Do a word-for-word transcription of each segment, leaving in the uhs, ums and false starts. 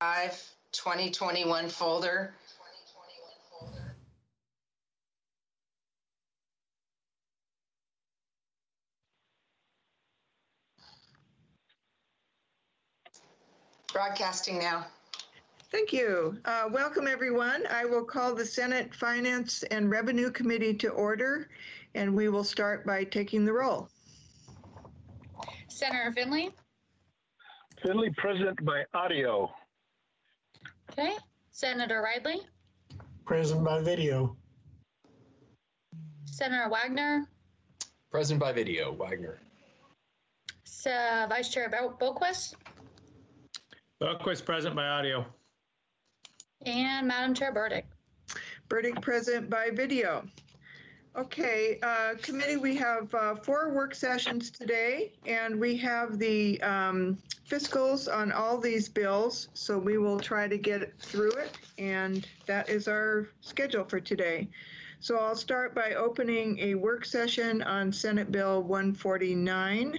twenty twenty-one folder. Broadcasting now. Thank you. Uh, welcome, everyone. I will call the Senate Finance and Revenue Committee to order, and we will start by taking the roll. Senator Finley. Finley present by audio. Okay. Senator Ridley. Present by video. Senator Wagner. Present by video, Wagner. So, Vice Chair Boquist. Boquist present by audio. And Madam Chair Burdick. Burdick present by video. Okay, uh, committee, we have uh, four work sessions today, and we have the um, fiscals on all these bills, so we will try to get through it, and that is our schedule for today. So I'll start by opening a work session on Senate Bill one forty-nine,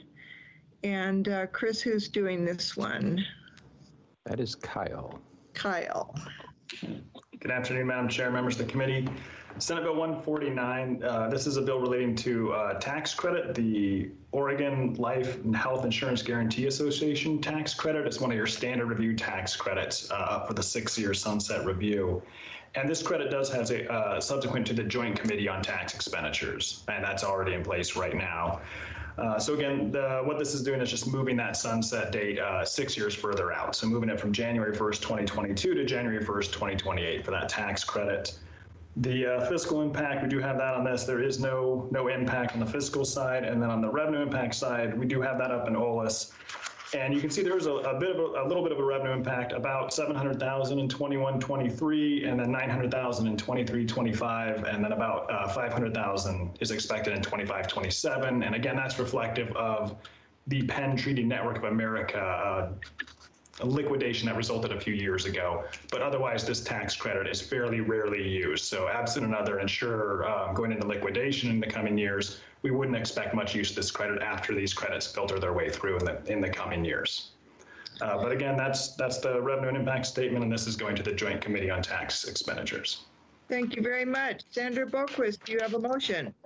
and uh, Chris, who's doing this one? That is Kyle. Kyle. Good afternoon, Madam Chair, members of the committee. Senate Bill one forty-nine, uh, this is a bill relating to uh, tax credit, the Oregon Life and Health Insurance Guarantee Association tax credit. It's one of your standard review tax credits uh, for the six-year sunset review. And this credit does have a uh, subsequent to the Joint Committee on Tax Expenditures, and that's already in place right now. Uh, so again, the, what this is doing is just moving that sunset date uh, six years further out. So moving it from January first, twenty twenty-two to January first, twenty twenty-eight for that tax credit. The uh, fiscal impact, we do have that on this. There is no no impact on the fiscal side. And then on the revenue impact side, we do have that up in O L A S. And you can see there's a, a bit of a, a little bit of a revenue impact, about seven hundred thousand in twenty-one twenty-three, and then nine hundred thousand in twenty-three twenty-five, and then about uh, five hundred thousand is expected in twenty-five twenty-seven. And again, that's reflective of the Penn Treaty Network of America uh, a liquidation that resulted a few years ago. But otherwise, this tax credit is fairly rarely used. So absent another insurer uh, going into liquidation in the coming years, we wouldn't expect much use of this credit after these credits filter their way through in the in the coming years. Uh, but again, that's that's the revenue and impact statement, and this is going to the Joint Committee on Tax Expenditures. Thank you very much. Senator Boquist, do you have a motion?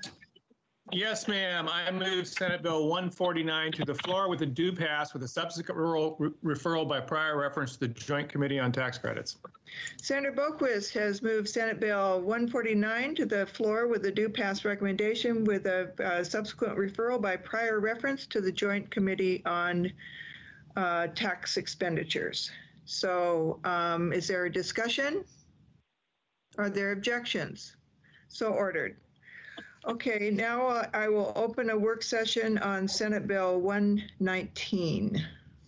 Yes, ma'am. I move Senate Bill one forty-nine to the floor with a due pass with a subsequent re referral by prior reference to the Joint Committee on Tax Credits. Senator Boquist has moved Senate Bill one forty-nine to the floor with a due pass recommendation with a uh, subsequent referral by prior reference to the Joint Committee on uh, Tax Expenditures. So um, is there a discussion? Are there objections? So ordered. Okay, now uh, I will open a work session on Senate Bill one nineteen.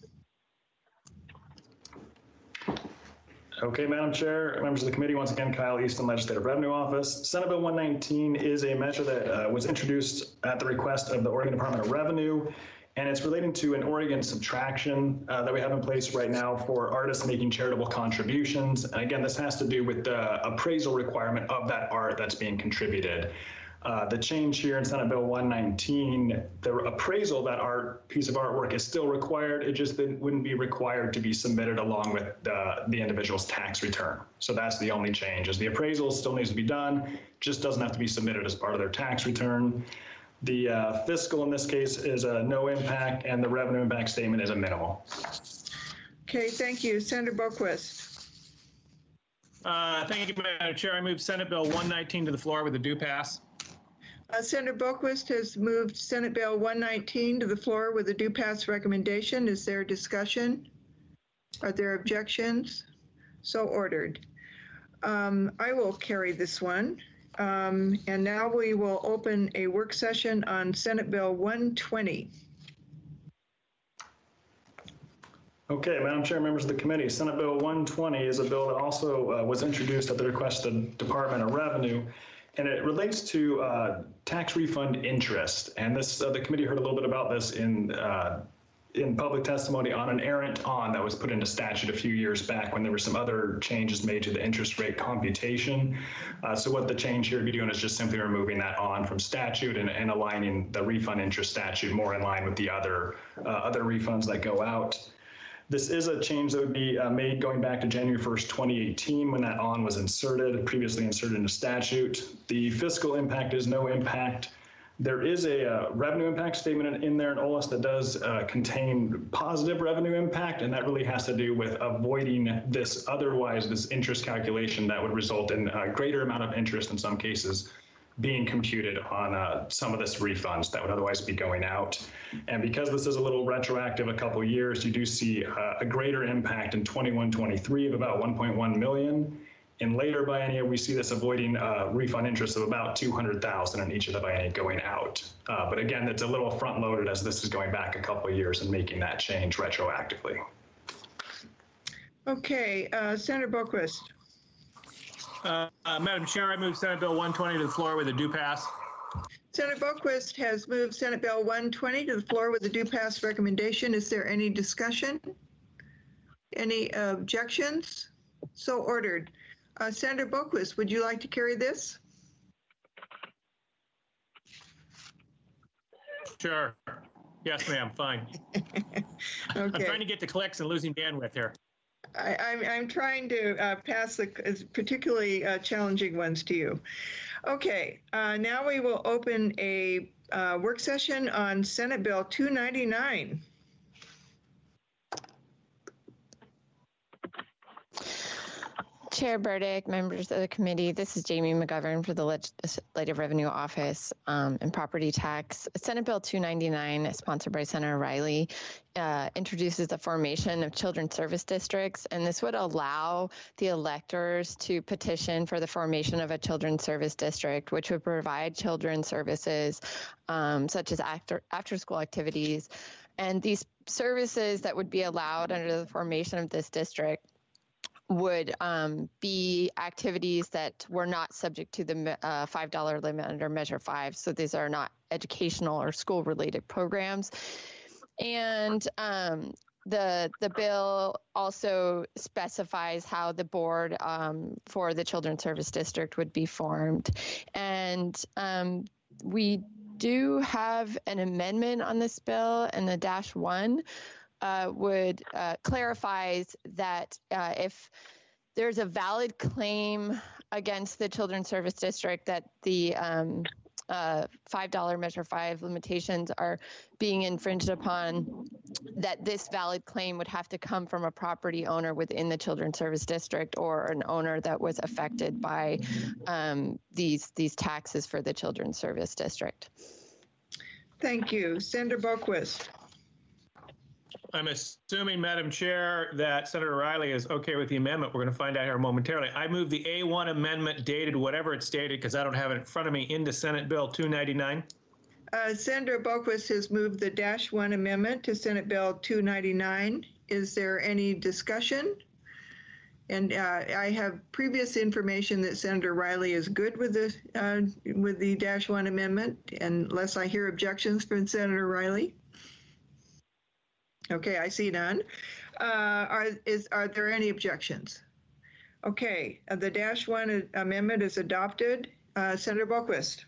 Okay, Madam Chair, members of the committee, once again, Kyle Easton, Legislative Revenue Office. Senate Bill one nineteen is a measure that uh, was introduced at the request of the Oregon Department of Revenue, and it's relating to an Oregon subtraction uh, that we have in place right now for artists making charitable contributions. And again, this has to do with the appraisal requirement of that art that's being contributed. Uh, the change here in Senate Bill one nineteen, the appraisal of that art piece of artwork is still required. It just wouldn't be required to be submitted along with the, the individual's tax return. So that's the only change, is the appraisal still needs to be done, just doesn't have to be submitted as part of their tax return. The uh, fiscal in this case is a no impact, and the revenue impact statement is a minimal. Okay, thank you. Senator Boquist. Uh, thank you, Madam Chair. I move Senate Bill one nineteen to the floor with a due pass. Uh, Senator Boquist has moved Senate Bill one nineteen to the floor with a due pass recommendation. Is there discussion? Are there objections? So ordered. Um, I will carry this one. Um, and now we will open a work session on Senate Bill one twenty. Okay, Madam Chair, members of the committee, Senate Bill one twenty is a bill that also uh, was introduced at the request of the Department of Revenue. And it relates to uh, tax refund interest. And this, uh, the committee heard a little bit about this in uh, in public testimony on an errant on that was put into statute a few years back when there were some other changes made to the interest rate computation. Uh, so what the change here would be doing is just simply removing that on from statute and, and aligning the refund interest statute more in line with the other uh, other refunds that go out. This is a change that would be uh, made going back to January first, twenty eighteen, when that on was inserted, previously inserted into statute. The fiscal impact is no impact. There is a uh, revenue impact statement in, in there in O L A S that does uh, contain positive revenue impact, and that really has to do with avoiding this otherwise, this interest calculation that would result in a greater amount of interest in some cases being computed on uh, some of this refunds that would otherwise be going out. And because this is a little retroactive a couple years, you do see uh, a greater impact in twenty-one twenty-three of about one point one million. In later biennia, we see this avoiding uh, refund interest of about two hundred thousand in each of the biennia going out. Uh, but again, it's a little front loaded as this is going back a couple of years and making that change retroactively. Okay, uh, Senator Boquist. Uh, uh, Madam Chair, I move Senate Bill one twenty to the floor with a due pass. Senator Boquist has moved Senate Bill one twenty to the floor with a due pass recommendation. Is there any discussion? Any objections? So ordered. Uh, Senator Boquist, would you like to carry this? Sure. Yes, ma'am. Fine. Okay. I'm trying to get the clicks and losing bandwidth here. I, I'm, I'm trying to uh, pass the particularly uh, challenging ones to you. Okay, uh, now we will open a uh, work session on Senate Bill two ninety-nine. Chair Burdick, members of the committee, this is Jamie McGovern for the Legislative Revenue Office um, and Property Tax. Senate Bill two ninety-nine, sponsored by Senator Riley, uh, introduces the formation of children's service districts, and this would allow the electors to petition for the formation of a children's service district, which would provide children's services um, such as after, after-school activities. And these services that would be allowed under the formation of this district would um, be activities that were not subject to the uh, five dollar limit under Measure five. So these are not educational or school-related programs. And um, the the bill also specifies how the board um, for the Children's Service District would be formed. And um, we do have an amendment on this bill, and the dash one Uh, would uh, clarifies that uh, if there's a valid claim against the Children's Service District that the um, uh, five dollar Measure five limitations are being infringed upon, that this valid claim would have to come from a property owner within the Children's Service District or an owner that was affected by um, these these taxes for the Children's Service District. Thank you. Senator Boquist. I'm assuming, Madam Chair, that Senator Riley is okay with the amendment. We're going to find out here momentarily. I move the A one amendment dated whatever it's dated, because I don't have it in front of me, into Senate Bill two ninety-nine. Uh, Senator Boquist has moved the dash one amendment to Senate Bill two ninety-nine. Is there any discussion? And uh, I have previous information that Senator Riley is good with the uh, with the dash one amendment, unless I hear objections from Senator Riley. Okay, I see none. Uh, are is are there any objections? Okay, uh, the dash one amendment is adopted. Uh, Senator Boquist.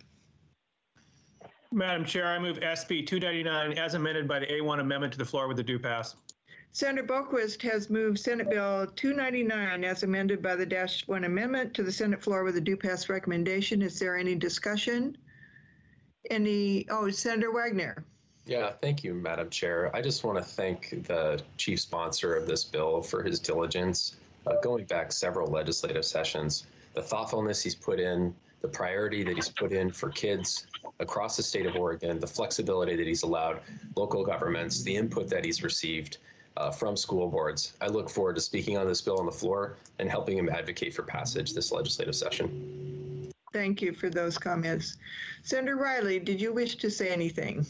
Madam Chair, I move S B two ninety-nine as amended by the A one amendment to the floor with a due pass. Senator Boquist has moved Senate Bill two ninety-nine as amended by the dash one amendment to the Senate floor with a due pass recommendation. Is there any discussion? Any? Oh, Senator Wagner. Yeah, thank you, Madam Chair. I just want to thank the chief sponsor of this bill for his diligence, uh, going back several legislative sessions, the thoughtfulness he's put in, the priority that he's put in for kids across the state of Oregon, the flexibility that he's allowed local governments, the input that he's received uh, from school boards. I look forward to speaking on this bill on the floor and helping him advocate for passage this legislative session. Thank you for those comments. Senator Riley, did you wish to say anything?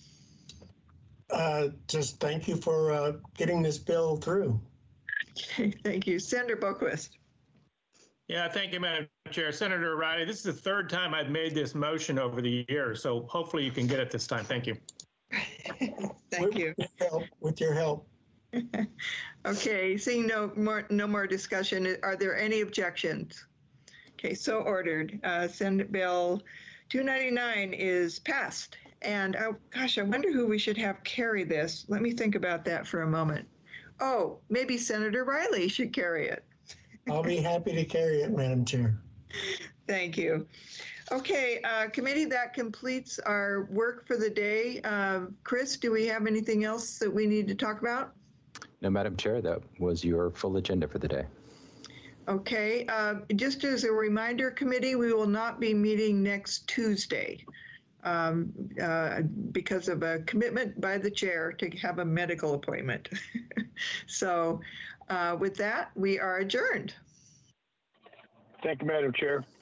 Uh, just thank you for uh, getting this bill through. Okay, thank you. Senator Boquist. Yeah, thank you, Madam Chair. Senator Riley, this is the third time I've made this motion over the years, so hopefully you can get it this time. Thank you. Thank you. With your help. With your help. Okay, seeing no more, no more discussion, are there any objections? Okay, so ordered. Uh, Senate Bill two ninety-nine is passed. And oh, gosh, I wonder who we should have carry this. Let me think about that for a moment. Oh, maybe Senator Riley should carry it. I'll be happy to carry it, Madam Chair. Thank you. Okay, uh, committee, that completes our work for the day. Uh, Chris, do we have anything else that we need to talk about? No, Madam Chair, that was your full agenda for the day. Okay, uh, just as a reminder, committee, we will not be meeting next Tuesday um, uh, because of a commitment by the chair to have a medical appointment. So uh, with that, we are adjourned. Thank you, Madam Chair.